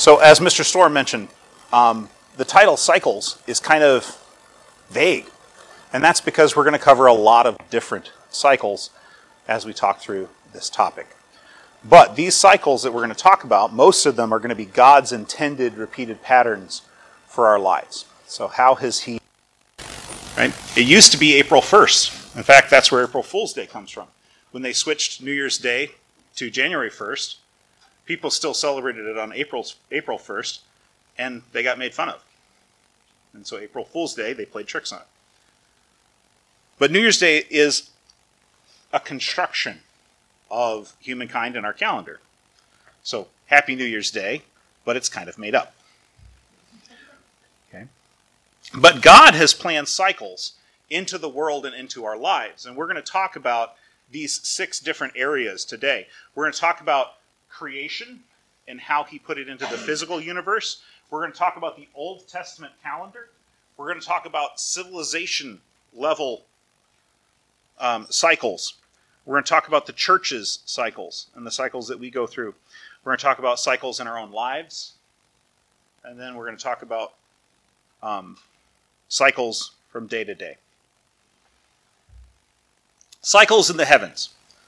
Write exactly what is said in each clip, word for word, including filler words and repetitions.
So as Mister Storm mentioned, um, the title Cycles is kind of vague. And that's because we're going to cover a lot of different cycles as we talk through this topic. But these cycles that we're going to talk about, most of them are going to be God's intended repeated patterns for our lives. So how has he... Right? It used to be April first. In fact, that's where April Fool's Day comes from. When they switched New Year's Day to January first, people still celebrated it on April April first, and they got made fun of. And so April Fool's Day, they played tricks on it. But New Year's Day is a construction of humankind in our calendar. So, Happy New Year's Day, but it's kind of made up. Okay. But God has planned cycles into the world and into our lives. And we're going to talk about these six different areas today. We're going to talk about creation and how he put it into the physical universe. We're going to talk about the Old Testament calendar. We're going to talk about civilization level um, cycles. We're going to talk about the church's cycles and the cycles that we go through. We're going to talk about cycles in our own lives. And then we're going to talk about um, cycles from day to day. Cycles in the heavens.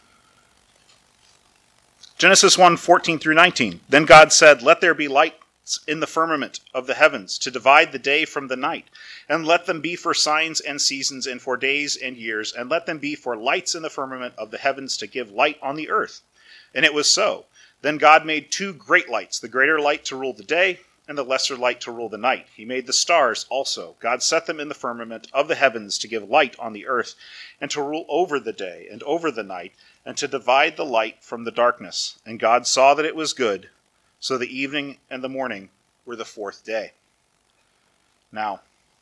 Genesis one, fourteen through nineteen. Then God said, "Let there be lights in the firmament of the heavens to divide the day from the night, and let them be for signs and seasons and for days and years, and let them be for lights in the firmament of the heavens to give light on the earth." And it was so. Then God made two great lights, the greater light to rule the day, and the lesser light to rule the night. He made the stars also. God set them in the firmament of the heavens to give light on the earth, and to rule over the day and over the night, and to divide the light from the darkness. And God saw that it was good. So the evening and the morning were the fourth day. Now,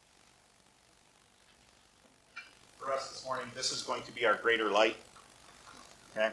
for us this morning, this is going to be our greater light. Okay?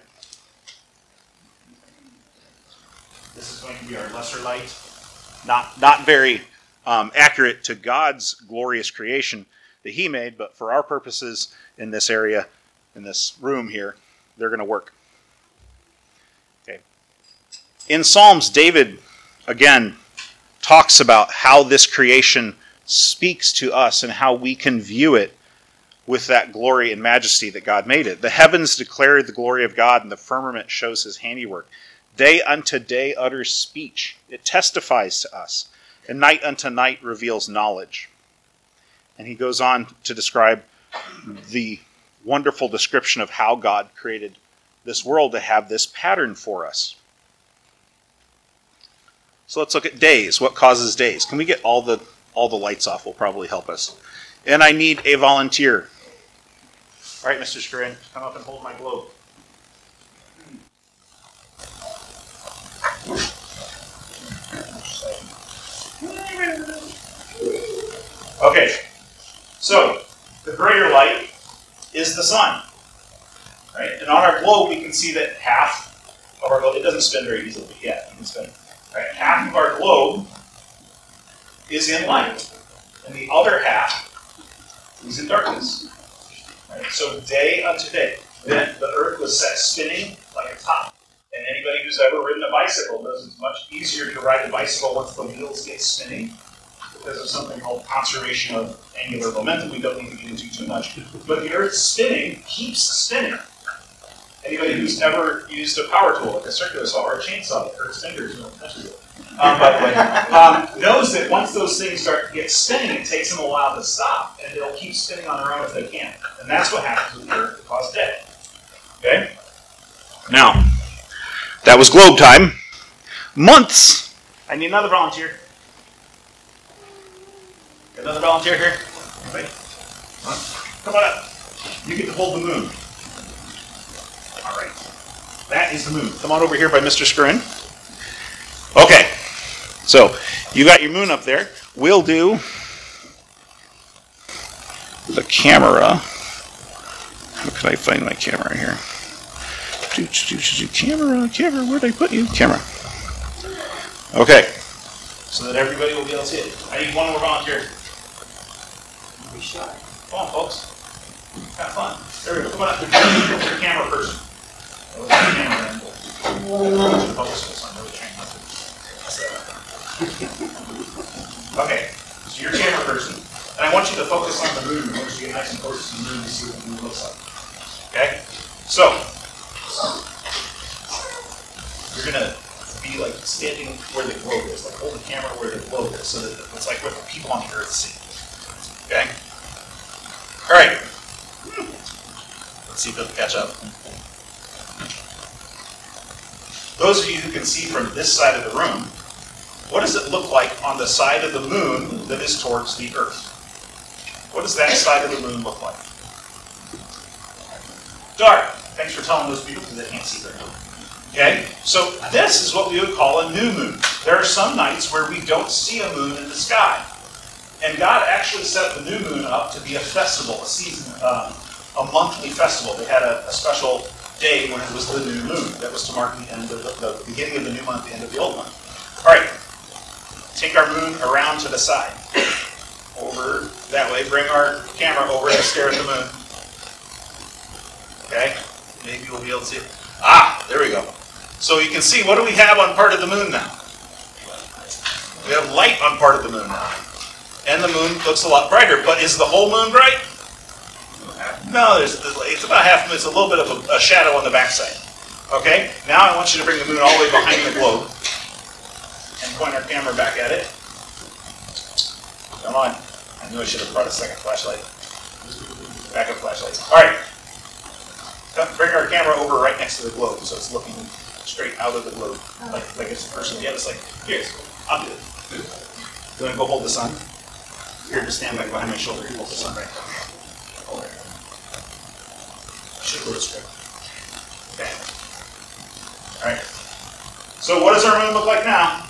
This is going to be our lesser light. Not, not very um, accurate to God's glorious creation that he made, but for our purposes in this area, in this room here, they're going to work. Okay. In Psalms, David, again, talks about how this creation speaks to us and how we can view it with that glory and majesty that God made it. The heavens declare the glory of God, and the firmament shows his handiwork. Day unto day utters speech. It testifies to us. And night unto night reveals knowledge. And he goes on to describe the wonderful description of how God created this world to have this pattern for us. So let's look at days. What causes days? Can we get all the all the lights off? Will probably help us. And I need a volunteer. All right, Mister Scrin, come up and hold my globe. Okay, so the greater light is the sun, right? And on our globe, we can see that half of our globe, it doesn't spin very easily, but yeah, you can spin it. Right? Half of our globe is in light, and the other half is in darkness. Right? So day unto day. Then the earth was set spinning like a top. And anybody who's ever ridden a bicycle knows it's much easier to ride a bicycle once the wheels get spinning, because of something called conservation of angular momentum. We don't need to get into too much. But the Earth spinning keeps spinning. Anybody who's ever used a power tool, like a circular saw or a chainsaw that hurts fingers when it touches it, um, by the way, um, knows that once those things start to get spinning, it takes them a while to stop, and they'll keep spinning on their own if they can. And that's what happens with the Earth to cause death. Okay? Now, that was globe time. Months. I need another volunteer. Another volunteer here? Anybody? Come on up. You get to hold the moon. All right. That is the moon. Come on over here by Mister Scrin. Okay. So, you got your moon up there. We'll do the camera. How could I find my camera here? Camera, camera, where'd I put you? Camera. Okay. So that everybody will be able to see it. I need one more volunteer. Be shy. Come on, folks. Have fun. There we go. Come on up. You're a camera person. That was the camera. Focus this on really trained. Okay, so you're a camera person, and I want you to focus on the moon. I want you to get nice and close to the moon to see what the moon looks like. Okay? So, you're going to be like standing where the globe is, like hold the camera where the globe is, so that it's like what the people on the earth see. Okay? All right. Let's see if it'll catch up. Those of you who can see from this side of the room, what does it look like on the side of the moon that is towards the earth? What does that side of the moon look like? Dark. Thanks for telling those people because they can't see very well. Okay? So this is what we would call a new moon. There are some nights where we don't see a moon in the sky. And God actually set the new moon up to be a festival, a season, uh, a monthly festival. They had a, a special day when it was the new moon. That was to mark the end of the, the beginning of the new month, the end of the old month. All right. Take our moon around to the side. Over that way. Bring our camera over and stare at the moon. Okay? Maybe we'll be able to see it. Ah, there we go. So you can see, what do we have on part of the moon now? We have light on part of the moon now. And the moon looks a lot brighter. But is the whole moon bright? No, there's, it's about half, it's a little bit of a, a shadow on the backside. Okay? Now I want you to bring the moon all the way behind the globe and point our camera back at it. Come on. I knew I should have brought a second flashlight. Backup flashlight. All right. Come, bring our camera over right next to the globe so it's looking straight out of the globe. Like, like it's the person. Yeah, it's like, here, I'll do it. You want to go hold the sun? Here, just stand back behind my shoulder and hold the sun right there. Hold it. Should go to script. Okay. All right. So what does our moon look like now?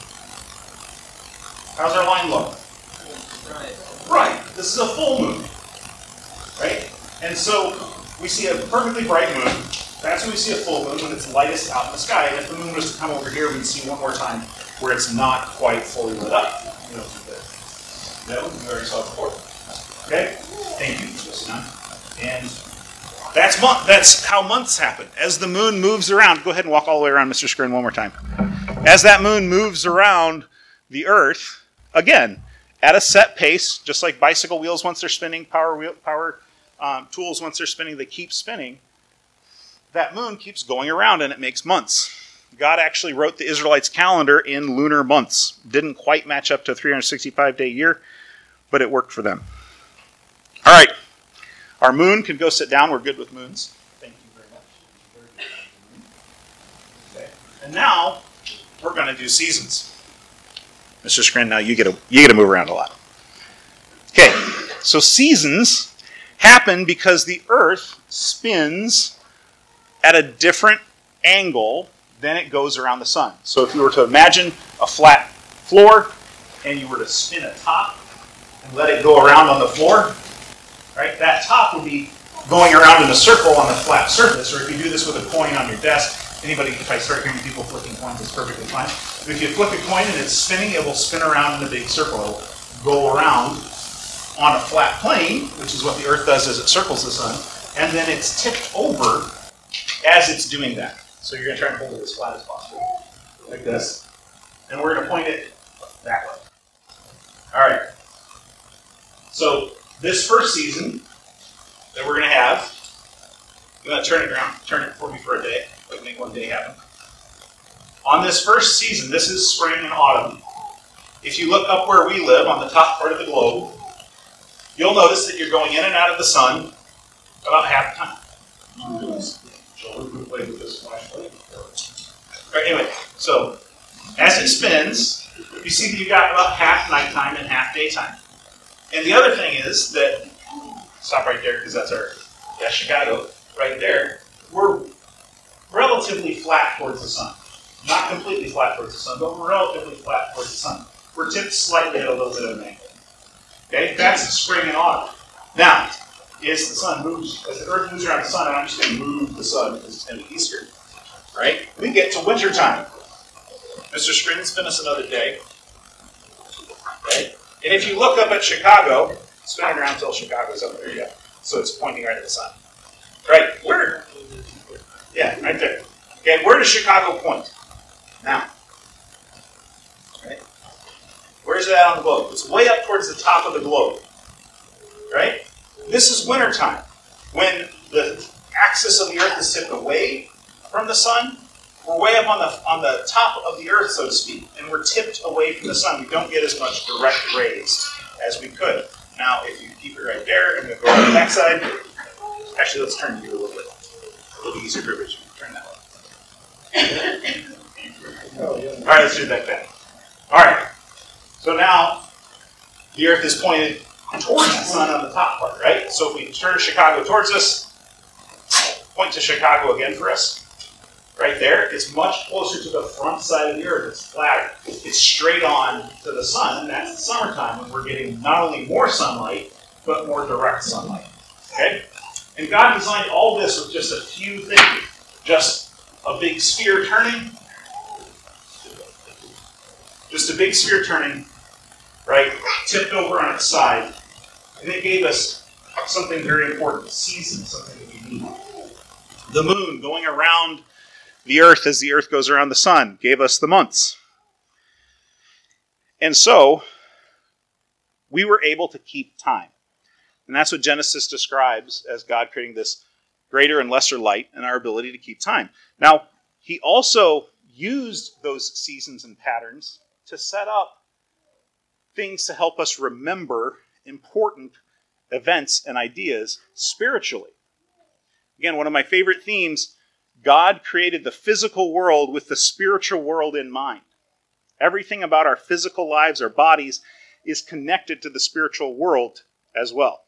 How's our line look? Right. Right. This is a full moon. Right? And so we see a perfectly bright moon. That's when we see a full moon, when it's lightest out in the sky. And if the moon was to come over here, we'd see one more time where it's not quite fully lit up. You know, that one we already saw before. Okay? Thank you for listening. And that's month. That's how months happen. As the moon moves around, go ahead and walk all the way around Mister Screen one more time. As that moon moves around the Earth, again, at a set pace, just like bicycle wheels once they're spinning, power wheel, power um, tools once they're spinning, they keep spinning. That moon keeps going around and it makes months. God actually wrote the Israelites' calendar in lunar months. Didn't quite match up to a three hundred sixty-five day year, but it worked for them. All right. Our moon can go sit down. We're good with moons. Thank you very much. Okay. And now we're going to do seasons. Mister Scrin, now you get to you get to move around a lot. Okay. So seasons happen because the Earth spins at a different angle than it goes around the sun. So if you were to imagine a flat floor and you were to spin a top and let it go around on the floor, right? That top would be going around in a circle on the flat surface. Or if you do this with a coin on your desk, anybody, if I start hearing people flicking coins, it's perfectly fine. But if you flick a coin and it's spinning, it will spin around in a big circle. It will go around on a flat plane, which is what the Earth does as it circles the sun, and then it's tipped over as it's doing that. So you're going to try and hold it as flat as possible, like this. And we're going to point it that way. All right. So this first season that we're going to have, I'm going to turn it around, turn it for me for a day, like make one day happen. On this first season, this is spring and autumn. If you look up where we live on the top part of the globe, you'll notice that you're going in and out of the sun about half the time. Children who play with this flashlight. Right, anyway, so as it spins, you see that you've got about half nighttime and half daytime. And the other thing is that, stop right there because that's our, that's Chicago, right there, we're relatively flat towards the sun. Not completely flat towards the sun, but we're relatively flat towards the sun. We're tipped slightly at a little bit of an angle. Okay, that's the spring and autumn. Now, as the sun moves, as the Earth moves around the sun, and I'm just going to move the sun because it's going to be easier, right? We get to winter time. Mister Scrin, spin us another day. Okay? And if you look up at Chicago, spin it around until Chicago's up there, yeah. So it's pointing right at the sun. Right, where? Yeah, right there. Okay, where does Chicago point? Now. Right? Where's it at on the globe? It's way up towards the top of the globe. Right? This is wintertime. When the axis of the Earth is tipped away from the sun, we're way up on the on the top of the Earth, so to speak, and we're tipped away from the sun. We don't get as much direct rays as we could. Now, if you keep it right there, I'm going to go on the back side. Actually, let's turn you a little bit. A little easier for vision. Turn that way. All right, let's do that back. All right. So now, the Earth is pointed towards the sun on the top part, right? So if we turn Chicago towards us, point to Chicago again for us. Right there, it's much closer to the front side of the Earth. It's flatter. It's straight on to the sun, and that's the summertime when we're getting not only more sunlight, but more direct sunlight. Okay? And God designed all this with just a few things. Just a big sphere turning. Just a big sphere turning, right? Tipped over on its side. And it gave us something very important. Seasons, something that we need. The moon going around the Earth as the Earth goes around the sun gave us the months. And so, we were able to keep time. And that's what Genesis describes as God creating this greater and lesser light and our ability to keep time. Now, he also used those seasons and patterns to set up things to help us remember important events and ideas spiritually. Again, one of my favorite themes, God created the physical world with the spiritual world in mind. Everything about our physical lives, our bodies, is connected to the spiritual world as well.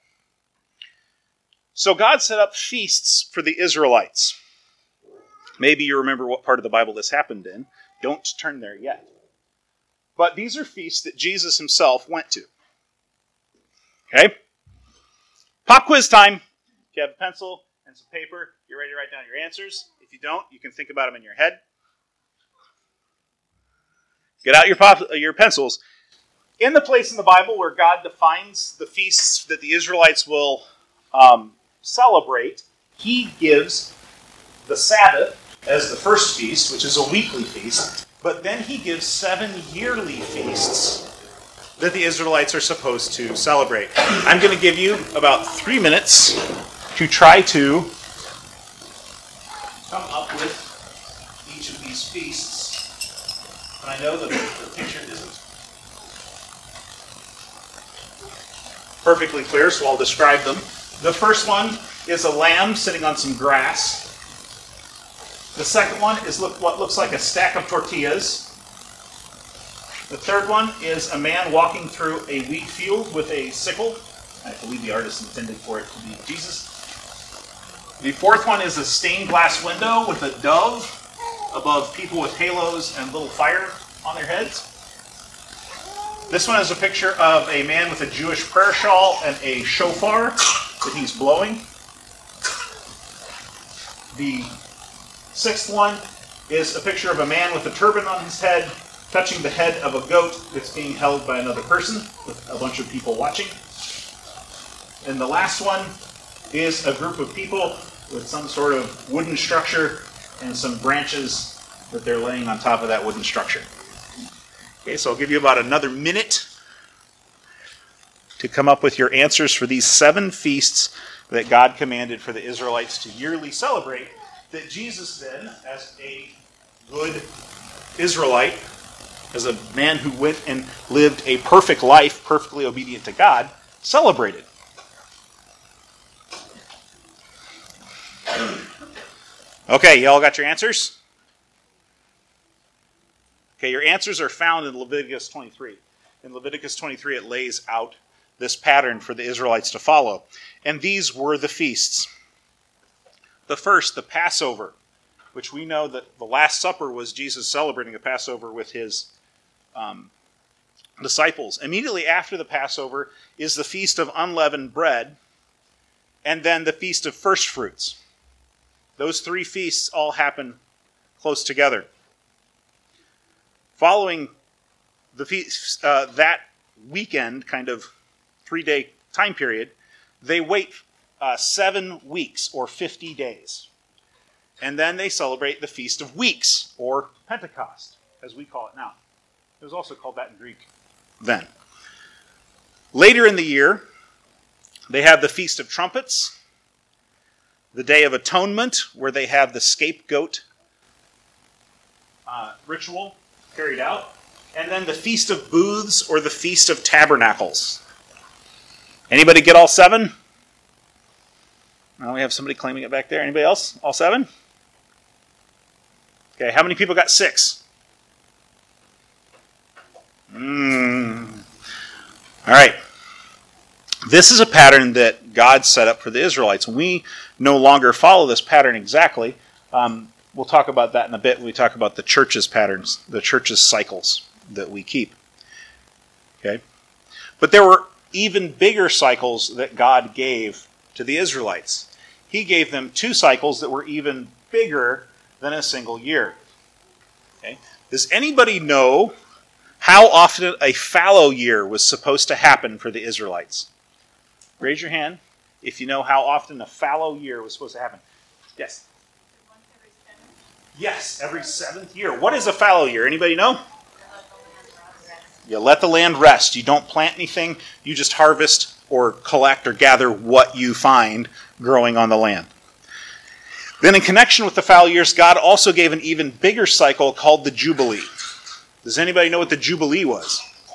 So God set up feasts for the Israelites. Maybe you remember what part of the Bible this happened in. Don't turn there yet. But these are feasts that Jesus himself went to. Okay? Pop quiz time. If you have a pencil and some paper, you're ready to write down your answers. If you don't, you can think about them in your head. Get out your pop, your pencils. In the place in the Bible where God defines the feasts that the Israelites will um, celebrate, he gives the Sabbath as the first feast, which is a weekly feast, but then he gives seven yearly feasts that the Israelites are supposed to celebrate. I'm going to give you about three minutes to try to come up with each of these feasts. And I know that the picture isn't perfectly clear, so I'll describe them. The first one is a lamb sitting on some grass. The second one is look, what looks like a stack of tortillas. The third one is a man walking through a wheat field with a sickle. I believe the artist intended for it to be Jesus. The fourth one is a stained glass window with a dove above people with halos and little fire on their heads. This one is a picture of a man with a Jewish prayer shawl and a shofar that he's blowing. The sixth one is a picture of a man with a turban on his head touching the head of a goat that's being held by another person with a bunch of people watching. And the last one is a group of people with some sort of wooden structure and some branches that they're laying on top of that wooden structure. Okay, so I'll give you about another minute to come up with your answers for these seven feasts that God commanded for the Israelites to yearly celebrate, that Jesus then, as a good Israelite, as a man who went and lived a perfect life, perfectly obedient to God, celebrated. Okay, y'all got your answers? Okay, your answers are found in Leviticus twenty-three. In Leviticus twenty-three, it lays out this pattern for the Israelites to follow. And these were the feasts. The first, the Passover, which we know that the Last Supper was Jesus celebrating the Passover with his um, disciples. Immediately after the Passover is the Feast of Unleavened Bread, and then the Feast of First Fruits. Those three feasts all happen close together. Following the feast, uh, that weekend, kind of three-day time period, they wait uh, seven weeks or fifty days. And then they celebrate the Feast of Weeks, or Pentecost, as we call it now. It was also called that in Greek then. Later in the year, they have the Feast of Trumpets, the Day of Atonement, where they have the scapegoat uh, ritual carried out, and then the Feast of Booths or the Feast of Tabernacles. Anybody get all seven? Now we have somebody claiming it back there. Anybody else? All seven? Okay, how many people got six? Mm. All right. This is a pattern that God set up for the Israelites. We no longer follow this pattern exactly. Um, we'll talk about that in a bit when we talk about the church's patterns, the church's cycles that we keep. Okay? But there were even bigger cycles that God gave to the Israelites. He gave them two cycles that were even bigger than a single year. Okay? Does anybody know how often a fallow year was supposed to happen for the Israelites? Raise your hand if you know how often a fallow year was supposed to happen. Yes? Once every seven. Yes, every seventh year. What is a fallow year? Anybody know? You let the land rest. You don't plant anything. You just harvest or collect or gather what you find growing on the land. Then in connection with the fallow years, God also gave an even bigger cycle called the Jubilee. Does anybody know what the Jubilee was?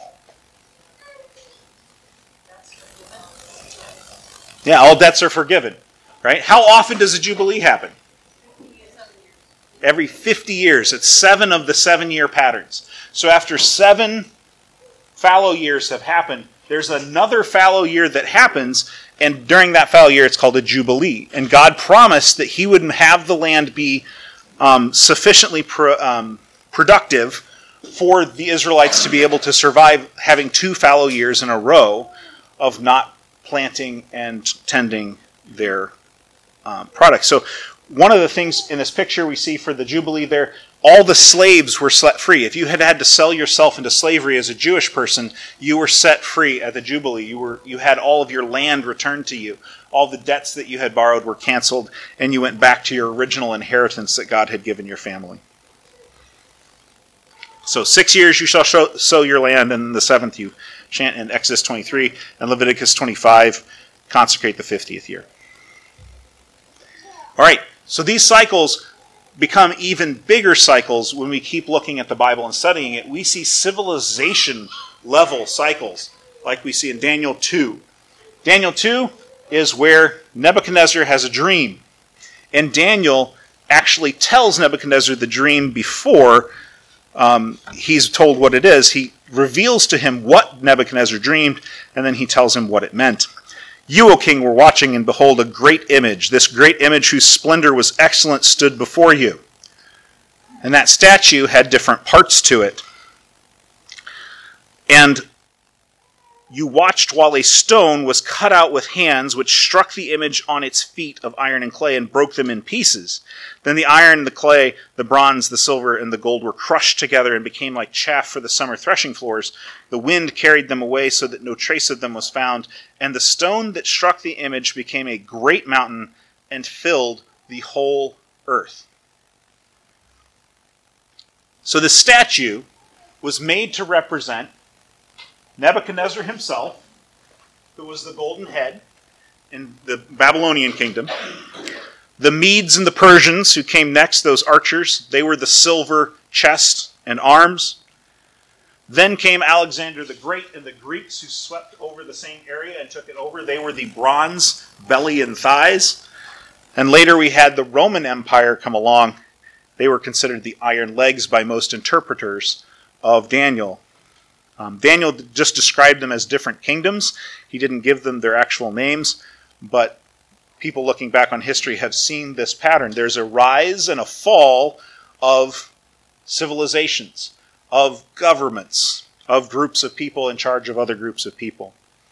Yeah, all debts are forgiven, right? How often does a Jubilee happen? Every fifty years. It's seven of the seven-year patterns. So after seven fallow years have happened, there's another fallow year that happens, and during that fallow year, it's called a Jubilee. And God promised that he would have the land be um, sufficiently pro, um, productive for the Israelites to be able to survive having two fallow years in a row of not planting and tending their um, products. So one of the things in this picture we see for the Jubilee there, all the slaves were set free. If you had had to sell yourself into slavery as a Jewish person, you were set free at the Jubilee. You were you had all of your land returned to you. All the debts that you had borrowed were canceled, and you went back to your original inheritance that God had given your family. So six years you shall show, sow your land, and the seventh you shan't. In Exodus twenty-three and Leviticus twenty-five, consecrate the fiftieth year. All right, so these cycles become even bigger cycles when we keep looking at the Bible and studying it. We see civilization level cycles like we see in Daniel two. Daniel two is where Nebuchadnezzar has a dream. And Daniel actually tells Nebuchadnezzar the dream before um, he's told what it is. He reveals to him what Nebuchadnezzar dreamed, and then he tells him what it meant. You, O king, were watching, and behold, a great image. This great image whose splendor was excellent stood before you. And that statue had different parts to it. And you watched while a stone was cut out with hands, which struck the image on its feet of iron and clay and broke them in pieces. Then the iron, the clay, the bronze, the silver, and the gold were crushed together and became like chaff for the summer threshing floors. The wind carried them away so that no trace of them was found. And the stone that struck the image became a great mountain and filled the whole earth. So the statue was made to represent Nebuchadnezzar himself, who was the golden head in the Babylonian kingdom. The Medes and the Persians, who came next, those archers, they were the silver chest and arms. Then came Alexander the Great and the Greeks, who swept over the same area and took it over. They were the bronze belly and thighs. And later we had the Roman Empire come along. They were considered the iron legs by most interpreters of Daniel. Um, Daniel just described them as different kingdoms. He didn't give them their actual names, but people looking back on history have seen this pattern. There's a rise and a fall of civilizations, of governments, of groups of people in charge of other groups of people.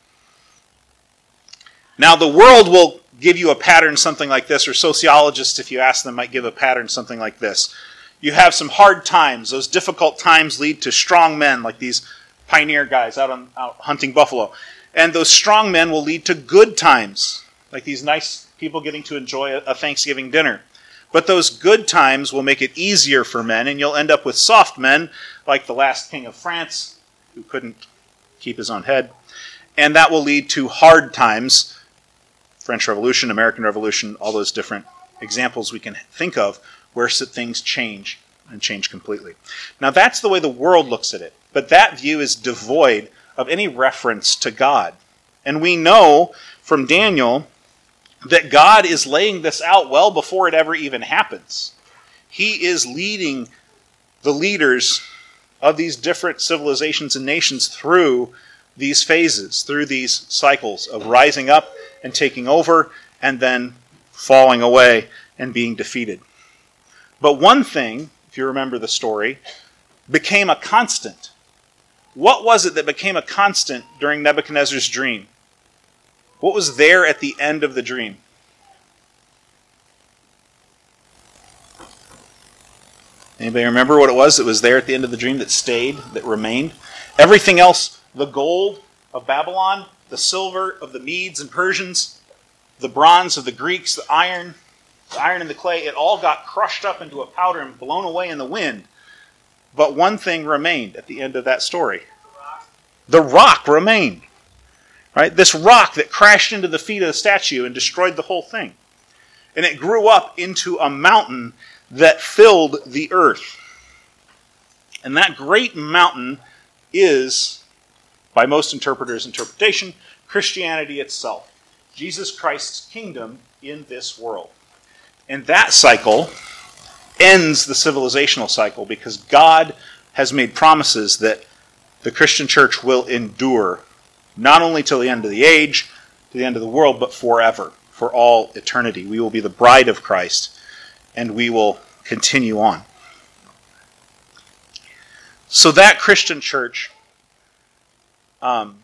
Now, the world will give you a pattern something like this, or sociologists, if you ask them, might give a pattern something like this. You have some hard times. Those difficult times lead to strong men, like these pioneer guys out, on, out hunting buffalo. And those strong men will lead to good times, like these nice people getting to enjoy a, a Thanksgiving dinner. But those good times will make it easier for men, and you'll end up with soft men, like the last king of France, who couldn't keep his own head. And that will lead to hard times, French Revolution, American Revolution, all those different examples we can think of where things change and change completely. Now that's the way the world looks at it, but that view is devoid of any reference to God. And we know from Daniel that God is laying this out well before it ever even happens. He is leading the leaders of these different civilizations and nations through these phases, through these cycles of rising up and taking over and then falling away and being defeated. But one thing, if you remember the story, became a constant. What was it that became a constant during Nebuchadnezzar's dream? What was there at the end of the dream? Anybody remember what it was that was there at the end of the dream that stayed, that remained? Everything else, the gold of Babylon, the silver of the Medes and Persians, the bronze of the Greeks, the iron, the iron and the clay, it all got crushed up into a powder and blown away in the wind. But one thing remained at the end of that story. The rock remained. Right? This rock that crashed into the feet of the statue and destroyed the whole thing. And it grew up into a mountain that filled the earth. And that great mountain is, by most interpreters' interpretation, Christianity itself. Jesus Christ's kingdom in this world. And that cycle ends the civilizational cycle because God has made promises that the Christian church will endure not only till the end of the age, to the end of the world, but forever, for all eternity. We will be the bride of Christ, and we will continue on. So that Christian church um,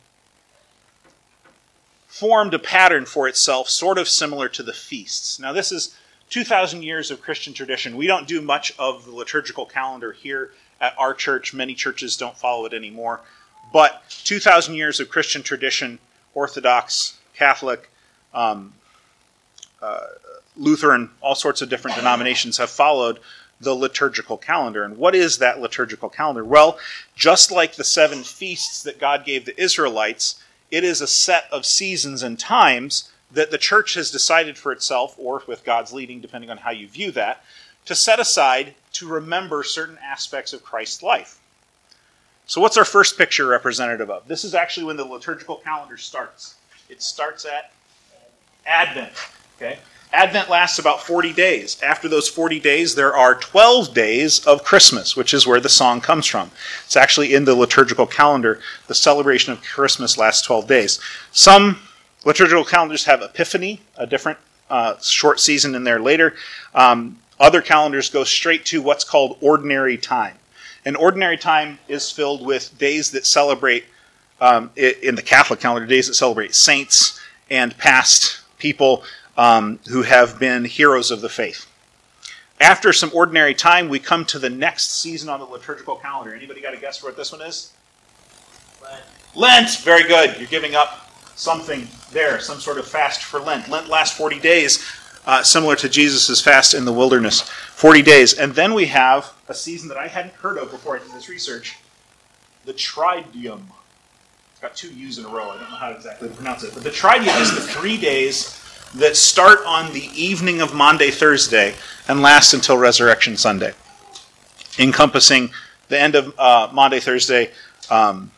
formed a pattern for itself sort of similar to the feasts. Now this is two thousand years of Christian tradition. We don't do much of the liturgical calendar here at our church. Many churches don't follow it anymore. But two thousand years of Christian tradition, Orthodox, Catholic, um, uh, Lutheran, all sorts of different denominations have followed the liturgical calendar. And what is that liturgical calendar? Well, just like the seven feasts that God gave the Israelites, it is a set of seasons and times that the church has decided for itself, or with God's leading, depending on how you view that, to set aside to remember certain aspects of Christ's life. So what's our first picture representative of? This is actually when the liturgical calendar starts. It starts at Advent. Okay? Advent lasts about forty days. After those forty days, there are twelve days of Christmas, which is where the song comes from. It's actually in the liturgical calendar. The celebration of Christmas lasts twelve days. Some liturgical calendars have Epiphany, a different uh, short season in there later. Um, other calendars go straight to what's called ordinary time. And ordinary time is filled with days that celebrate, um, in the Catholic calendar, days that celebrate saints and past people um, who have been heroes of the faith. After some ordinary time, we come to the next season on the liturgical calendar. Anybody got a guess for what this one is? Lent. Lent! Very good. You're giving up something there, some sort of fast for Lent. Lent lasts forty days, uh, similar to Jesus' fast in the wilderness. forty days. And then we have a season that I hadn't heard of before I did this research, the Triduum. It's got two U's in a row. I don't know how exactly to pronounce it. But the Triduum is the three days that start on the evening of Maundy Thursday and last until Resurrection Sunday, encompassing the end of uh, Maundy Thursday, um,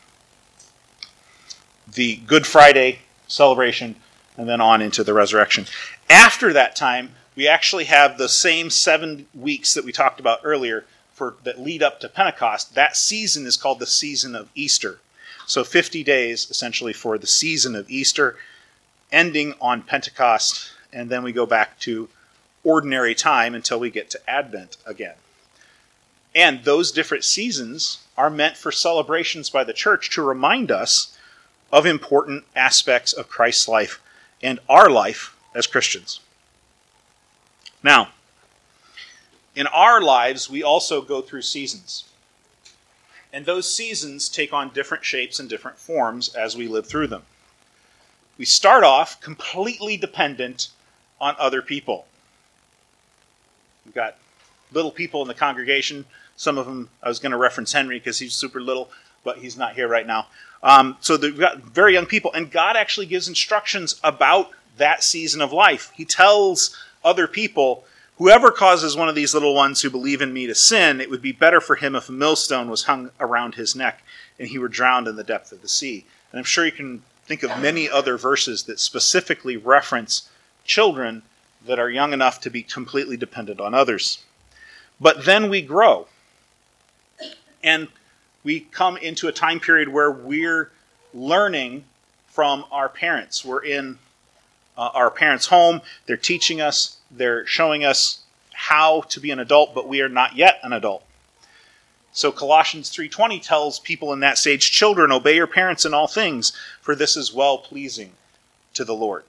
the Good Friday celebration, and then on into the resurrection. After that time, we actually have the same seven weeks that we talked about earlier for that lead up to Pentecost. That season is called the season of Easter. So fifty days, essentially, for the season of Easter, ending on Pentecost, and then we go back to ordinary time until we get to Advent again. And those different seasons are meant for celebrations by the church to remind us of important aspects of Christ's life and our life as Christians. Now, in our lives, we also go through seasons. And those seasons take on different shapes and different forms as we live through them. We start off completely dependent on other people. We've got little people in the congregation. Some of them, I was going to reference Henry because he's super little, but he's not here right now. Um, so they've got very young people, and God actually gives instructions about that season of life. He tells other people, whoever causes one of these little ones who believe in me to sin, it would be better for him if a millstone was hung around his neck and he were drowned in the depth of the sea. And I'm sure you can think of many other verses that specifically reference children that are young enough to be completely dependent on others. But then we grow, and we come into a time period where we're learning from our parents. We're in uh, our parents' home. They're teaching us. They're showing us how to be an adult, but we are not yet an adult. So Colossians three twenty tells people in that stage, children, obey your parents in all things, for this is well-pleasing to the Lord.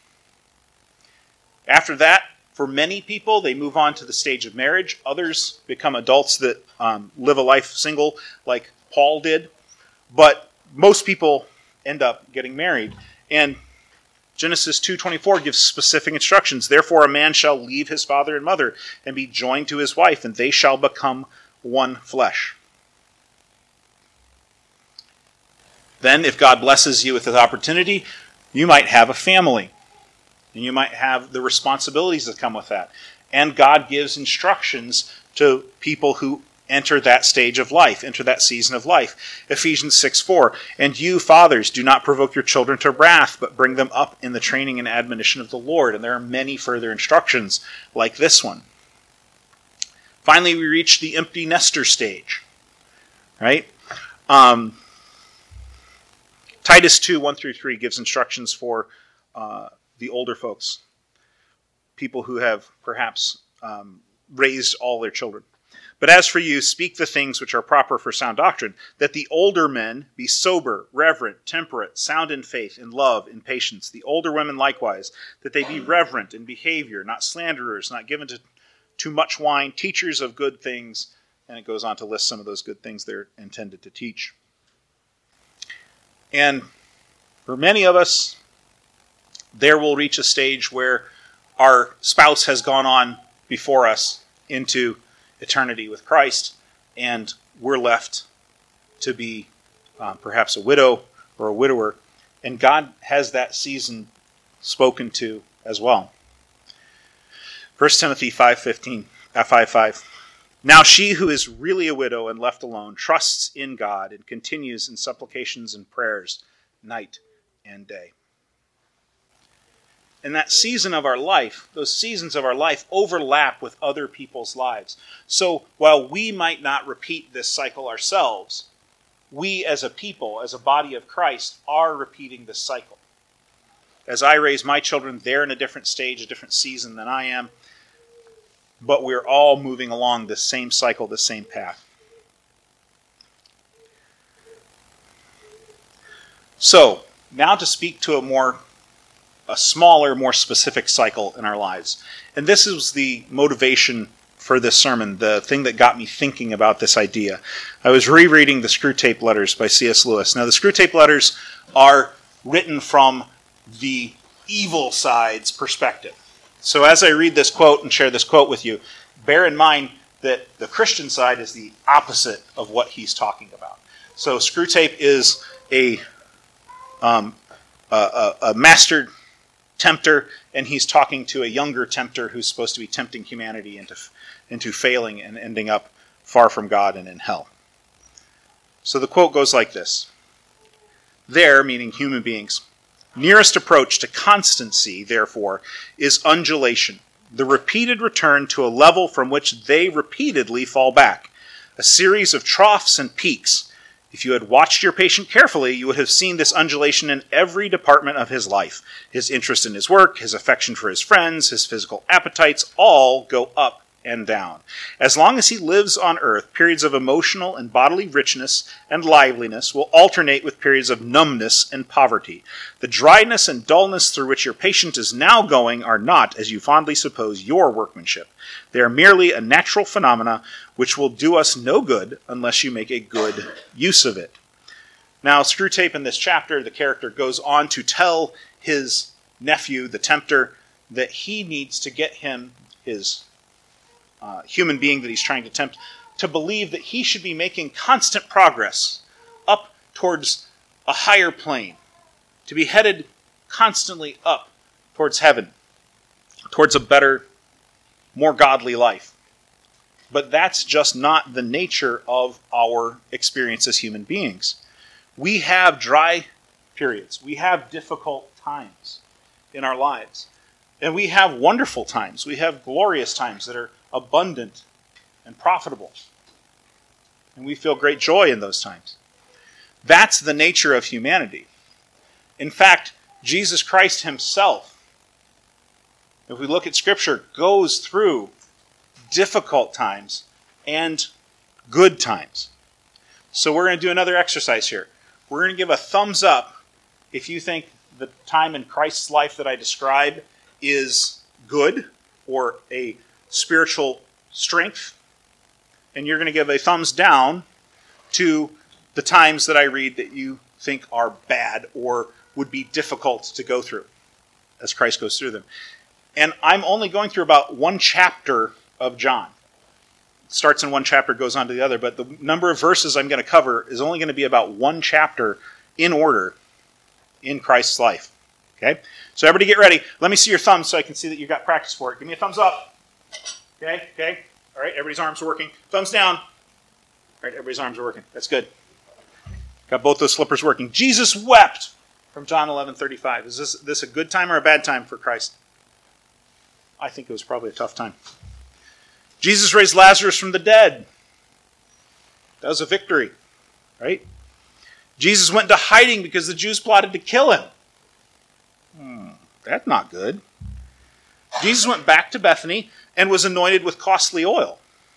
After that, for many people, they move on to the stage of marriage. Others become adults that um, live a life single, like Paul did. But most people end up getting married. And Genesis two twenty-four gives specific instructions. Therefore, a man shall leave his father and mother and be joined to his wife, and they shall become one flesh. Then, if God blesses you with this opportunity, you might have a family. And you might have the responsibilities that come with that. And God gives instructions to people who enter that stage of life, enter that season of life. Ephesians six four, and you, fathers, do not provoke your children to wrath, but bring them up in the training and admonition of the Lord. And there are many further instructions like this one. Finally, we reach the empty nester stage, right? Um, Titus two one through three gives instructions for uh, the older folks, people who have perhaps um, raised all their children. But as for you, speak the things which are proper for sound doctrine, that the older men be sober, reverent, temperate, sound in faith, in love, in patience. The older women likewise, that they be reverent in behavior, not slanderers, not given to too much wine, teachers of good things. And it goes on to list some of those good things they're intended to teach. And for many of us, there will reach a stage where our spouse has gone on before us into eternity with Christ, and we're left to be uh, perhaps a widow or a widower, and God has that season spoken to as well. First Timothy five fifteen, uh, five five. Now she who is really a widow and left alone trusts in God and continues in supplications and prayers night and day. In that season of our life, those seasons of our life overlap with other people's lives. So while we might not repeat this cycle ourselves, we as a people, as a body of Christ, are repeating this cycle. As I raise my children, they're in a different stage, a different season than I am. But we're all moving along the same cycle, the same path. So, now to speak to a more, a smaller, more specific cycle in our lives. And this is the motivation for this sermon, the thing that got me thinking about this idea. I was rereading the Screwtape Letters by C S Lewis. Now, the Screwtape Letters are written from the evil side's perspective. So as I read this quote and share this quote with you, bear in mind that the Christian side is the opposite of what he's talking about. So Screwtape is a, um, a, a master tempter, and he's talking to a younger tempter who's supposed to be tempting humanity into, into failing and ending up far from God and in hell. So the quote goes like this. There, meaning human beings, nearest approach to constancy, therefore, is undulation, the repeated return to a level from which they repeatedly fall back, a series of troughs and peaks. If you had watched your patient carefully, you would have seen this undulation in every department of his life. His interest in his work, his affection for his friends, his physical appetites, all go up and down. As long as he lives on earth, periods of emotional and bodily richness and liveliness will alternate with periods of numbness and poverty. The dryness and dullness through which your patient is now going are not, as you fondly suppose, your workmanship. They are merely a natural phenomena which will do us no good unless you make a good use of it. Now, Screwtape in this chapter, the character goes on to tell his nephew, the tempter, that he needs to get him, his Uh, human being that he's trying to tempt, to believe that he should be making constant progress up towards a higher plane, to be headed constantly up towards heaven, towards a better, more godly life. But that's just not the nature of our experience as human beings. We have dry periods. We have difficult times in our lives. And we have wonderful times. We have glorious times that are abundant and profitable. And we feel great joy in those times. That's the nature of humanity. In fact, Jesus Christ himself, if we look at Scripture, goes through difficult times and good times. So we're going to do another exercise here. We're going to give a thumbs up if you think the time in Christ's life that I describe is good or a spiritual strength. And you're going to give a thumbs down to the times that I read that you think are bad or would be difficult to go through as Christ goes through them. And I'm only going through about one chapter of John. It starts in one chapter, goes on to the other, but the number of verses I'm going to cover is only going to be about one chapter in order in Christ's life. Okay? So everybody get ready. Let me see your thumbs so I can see that you got practice for it. Give me a thumbs up. Okay? Okay? All right, everybody's arms are working. Thumbs down. All right, everybody's arms are working. That's good. Got both those flippers working. Jesus wept from John eleven thirty-five. Is this, this a good time or a bad time for Christ? I think it was probably a tough time. Jesus raised Lazarus from the dead. That was a victory, right? Jesus went into hiding because the Jews plotted to kill him. Hmm, that's not good. Jesus went back to Bethany and was anointed with costly oil.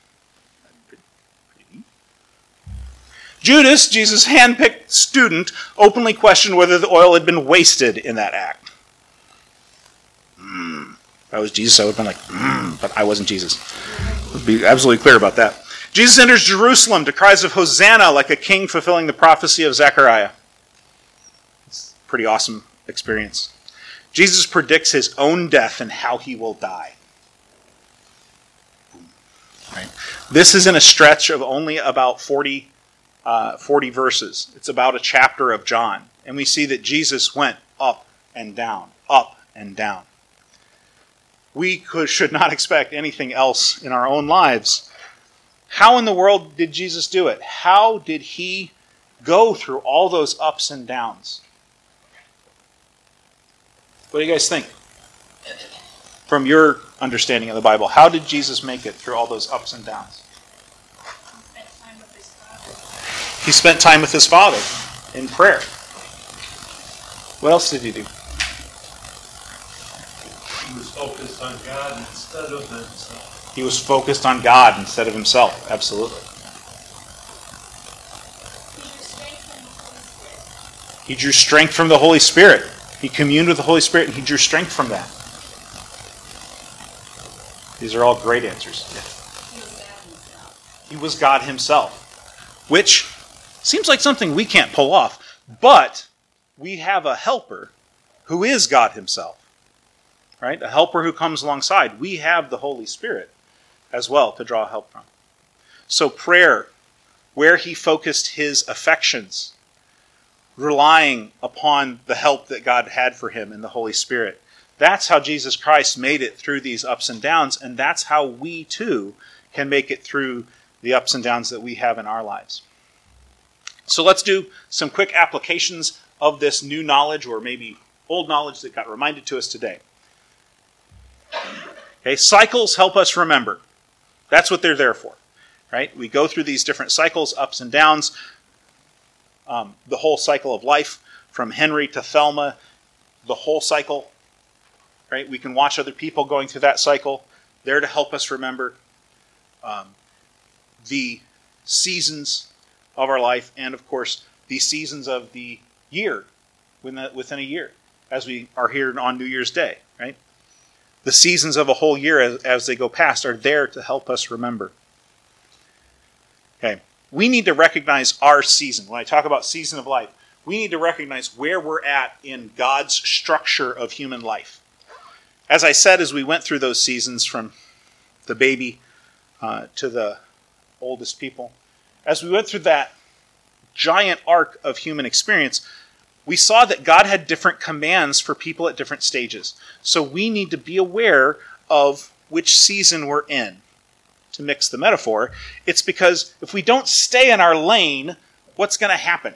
Judas, Jesus' handpicked student, openly questioned whether the oil had been wasted in that act. Hmm. If I was Jesus, I would have been like, hmm, but I wasn't Jesus. I'd be absolutely clear about that. Jesus enters Jerusalem to cries of Hosanna like a king fulfilling the prophecy of Zechariah. It's a pretty awesome experience. Jesus predicts his own death and how he will die. Right. This is in a stretch of only about forty, uh, forty verses. It's about a chapter of John. And we see that Jesus went up and down, up and down. We could, should not expect anything else in our own lives. How in the world did Jesus do it? How did he go through all those ups and downs? What do you guys think? From your understanding of the Bible, how did Jesus make it through all those ups and downs? He spent time with his father. He spent time with his Father in prayer. What else did he do? He was focused on God instead of himself. He was focused on God instead of himself. Absolutely. He drew strength from He drew strength from the the Holy Spirit. Holy Spirit. He communed with the Holy Spirit and he drew strength from that. These are all great answers. He was God himself. He was God himself, which seems like something we can't pull off, but we have a helper who is God himself, right? A helper who comes alongside. We have the Holy Spirit as well to draw help from. So prayer, where he focused his affections, relying upon the help that God had for him in the Holy Spirit. That's how Jesus Christ made it through these ups and downs, and that's how we too can make it through the ups and downs that we have in our lives. So let's do some quick applications of this new knowledge, or maybe old knowledge that got reminded to us today. Okay, cycles help us remember. That's what they're there for, right? We go through these different cycles, ups and downs. Um, the whole cycle of life, from Henry to Thelma, the whole cycle, right? We can watch other people going through that cycle. They're to help us remember um, the seasons of our life, and of course, the seasons of the year within, within a year, as we are here on New Year's Day, right? The seasons of a whole year as, as they go past are there to help us remember. Okay. We need to recognize our season. When I talk about season of life, we need to recognize where we're at in God's structure of human life. As I said, as we went through those seasons from the baby uh, to the oldest people, as we went through that giant arc of human experience, we saw that God had different commands for people at different stages. So we need to be aware of which season we're in. To mix the metaphor, it's because if we don't stay in our lane, what's going to happen?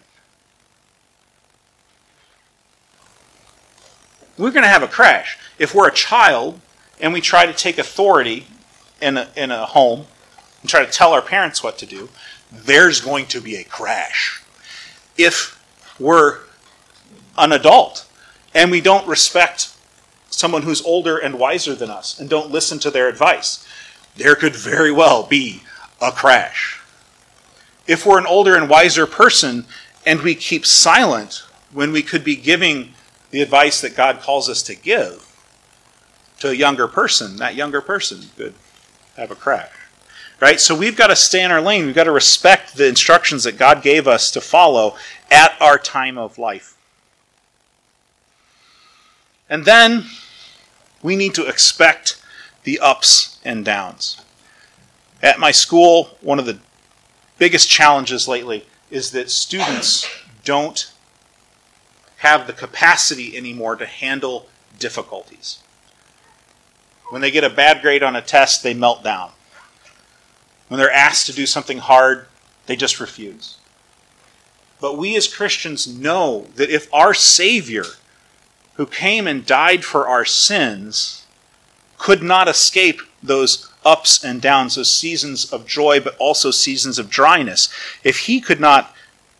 We're going to have a crash. If we're a child and we try to take authority in a, in a home and try to tell our parents what to do, there's going to be a crash. If we're an adult and we don't respect someone who's older and wiser than us and don't listen to their advice, there could very well be a crash. If we're an older and wiser person and we keep silent when we could be giving the advice that God calls us to give to a younger person, that younger person could have a crash. Right? So we've got to stay in our lane. We've got to respect the instructions that God gave us to follow at our time of life. And then we need to expect the ups and downs. At my school, one of the biggest challenges lately is that students don't have the capacity anymore to handle difficulties. When they get a bad grade on a test, they melt down. When they're asked to do something hard, they just refuse. But we as Christians know that if our Savior, who came and died for our sins, could not escape those ups and downs, those seasons of joy, but also seasons of dryness. If he could not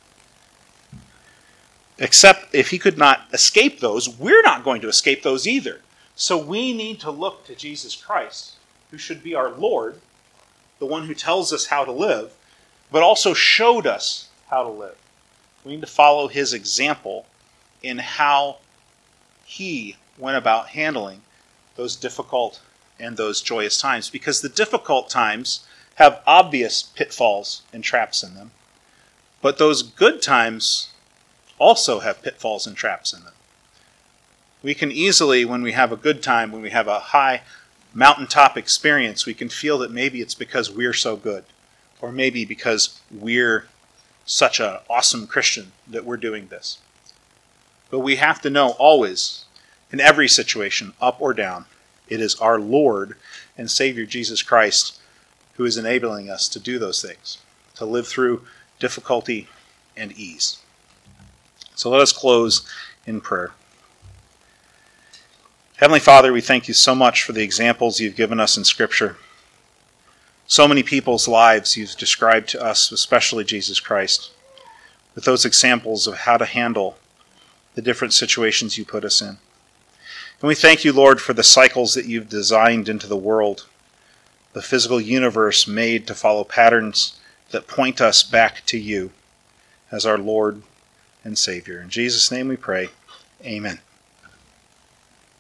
accept, if he could not escape those, we're not going to escape those either. So we need to look to Jesus Christ, who should be our Lord, the one who tells us how to live, but also showed us how to live. We need to follow his example in how he went about handling those difficult and those joyous times, because the difficult times have obvious pitfalls and traps in them, but those good times also have pitfalls and traps in them. We can easily, when we have a good time, when we have a high mountaintop experience, we can feel that maybe it's because we're so good, or maybe because we're such an awesome Christian that we're doing this. But we have to know always, in every situation, up or down, it is our Lord and Savior Jesus Christ who is enabling us to do those things, to live through difficulty and ease. So let us close in prayer. Heavenly Father, we thank you so much for the examples you've given us in Scripture. So many people's lives you've described to us, especially Jesus Christ, with those examples of how to handle the different situations you put us in. And we thank you, Lord, for the cycles that you've designed into the world, the physical universe made to follow patterns that point us back to you as our Lord and Savior. In Jesus' name we pray. Amen.